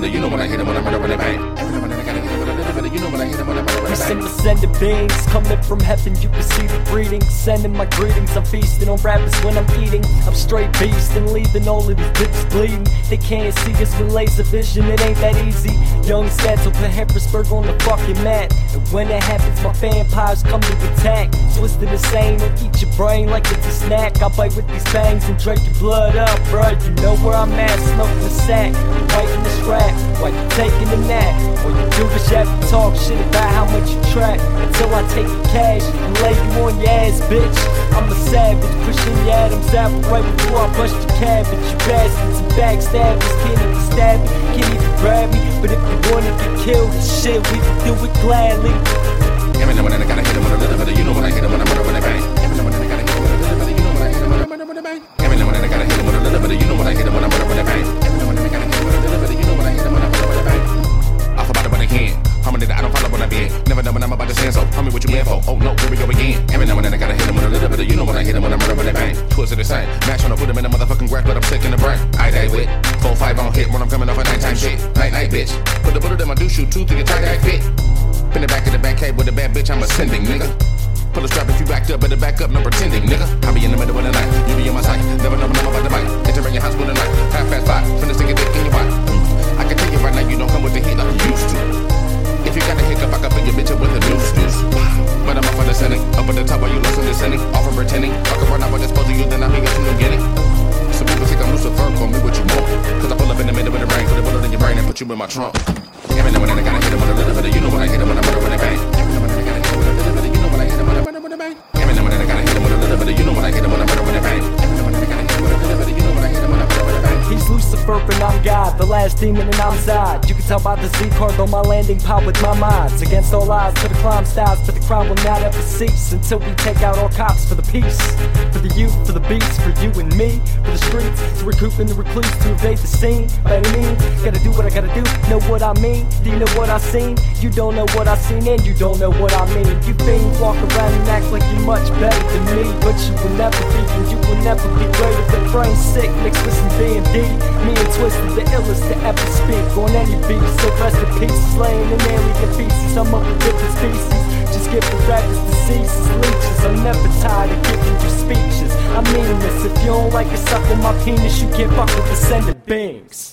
of, you know when I hit him when I murder when I bang. Every now and then I gotta hit him with a little bit of, you know when I hit him when I murder when I bang. We send the beings coming from heaven, you can see the breeding. Sending my greetings, I'm feasting on rappers when I'm eating. I'm straight beast and leaving all of these bitches bleeding. They can't see us with laser vision, it ain't that easy. Young Stats will put Harrisburg on the fucking map. And when it happens, my vampires come to attack. Twisted insane, will eat your brain like it's a snack. I bite with these fangs and drink your blood up, bruh. You know where I'm at, smoke the sack. Writing this rap while you taking a nap. All you do is you have to talk shit about how much you track. Until I take your cash and lay you on your ass, bitch. I'm a savage, pushing your Adam's apple right before I bust your cabbage. You bastards and backstabbers can't even stab me, can't even grab me. But if you wanna get killed, shit, we can do it gladly. Every now and then I gotta hit him with a little bit of, you know when I hit him when I murder when I bang. Every now and then I gotta hit him with a little bit of, you know when I hit him when I murder when I bang. Every now and then I gotta hit him with a little bit of, you know when I hit him when I murder when I bang. Every now and then I gotta hit him with a little bit of, you know when I hit him when I murder when I bang. Off about it when I can. Homie, I don't follow when I been. Never know when I'm about to stand, so homie, what you in for? Oh no, here we go again. Every now and then I gotta hit him with a little bit of, you know when I hit him when I murder when I bang. Twisted the same. Match on to put him in the motherfucking grass, but I'm sick in the brain. I die with 4-5 on hit when I'm coming off a nighttime shit. Night, bitch. Put the bullet in my do shoot 2 through your tie-dye fit. Pin the back of the back cave with a bad bitch, I'm ascending, nigga. Pull a strap if you backed up, better back up, no pretending, nigga. I be in the middle of the night, you be in my sight. Never know when I'm about to bite. Entering your house with a knife, half past 5. Finna stick a dick in your bite. I can tell you right now, you don't come with the heat like you used to. If you got a hiccup, I can fill your bitch up with a deuce. But I'm up for the setting, up at the top while you listen to sending. Off of pretending, I can run out but dispose of you, then I be up to no getting. Some people think I'm Lucifer, call me what you want. Cause I pull up in the middle of the rain, put a bullet in your brain and put you in my trunk. Every now and then I gotta hit him with a little bit of, you know when I hit him when I murder when I bang. Every now and then I gotta hit him with a little bit of, you know when I hit him when I murder when I bang. Every now and then I gotta hit him with a little bit of, you know when I hit him when I murder when I bang. Every now and then I gotta hit him with a little bit of, you know when I hit him when I murder when I bang. He's Lucifer and I'm God, the last demon and I'm Zod. You can tell by the Z card, though my landing pod with my mods. Against all odds, to the climb styles, but the crime will not ever cease until we take out all cops for the peace. For the youth, for the beats, for you and me. For the streets, to recoup and the recluse, to evade the scene. By any means, gotta do what I gotta do, know what I mean. Do you know what I seen? You don't know what I seen and you don't know what I mean. You fiends walk around and act like you're much better than me, but you will never be and you will never be greater. The brain sick mixed with some D&D. Me and Twisted, the illest to ever speak on any beat. So rest in peace, slaying an alien feces. I'm of a different species. Just give the rappers diseases, leeches. I'm never tired of giving you speeches. I mean this, if you don't like it, suck on my penis, you can't fuck with Descendant Beings.